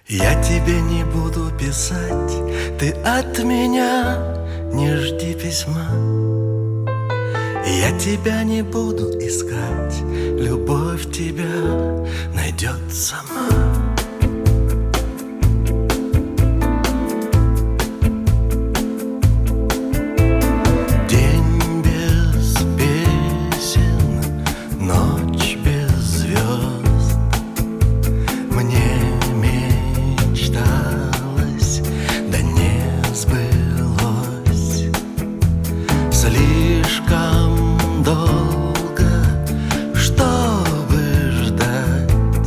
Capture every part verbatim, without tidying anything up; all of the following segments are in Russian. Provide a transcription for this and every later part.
Я тебе не буду писать, ты от меня не жди письма. Я тебя не буду искать, любовь тебя найдет сама. День без песен, ночь без звезд. Мне мечталось, да не сбылось. Слишком долго, чтобы ждать,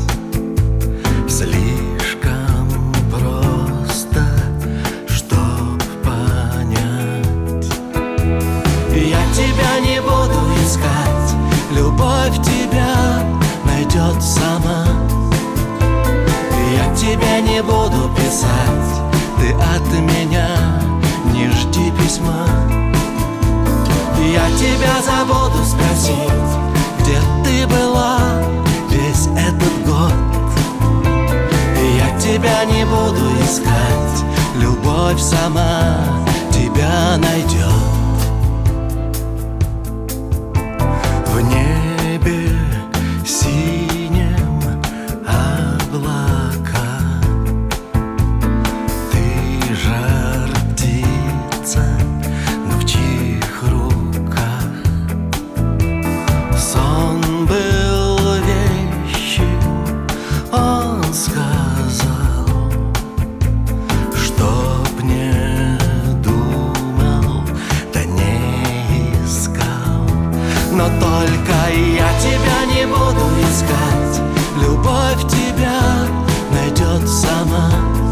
слишком просто, чтоб понять. Я тебя не буду искать, любовь тебя найдет сама. Я тебя не буду писать, ты от меня не жди письма. Я тебя забуду спросить, где ты была весь этот год. Я тебя не буду искать, любовь сама тебя найдет. В небе синем облака, ты жар птица, но в чьих руках? Сон был вещим, он сказал, чтоб не думал, да не искал. Но только я тебя не буду искать, любовь тебя найдет сама.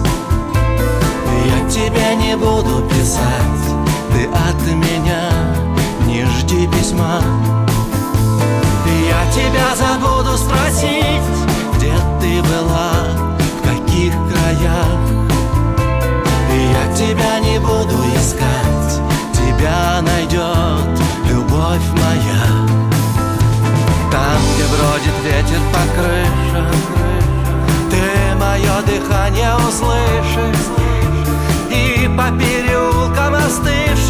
Я тебя не буду писать, ты от меня не жди письма. Я тебя забуду спросить, где ты была, в каких краях. Я тебя не буду искать, тебя найдет любовь моя. Там, где бродит ветер по крышам, ты мое дыхание услышишь, и по переулкам остывшим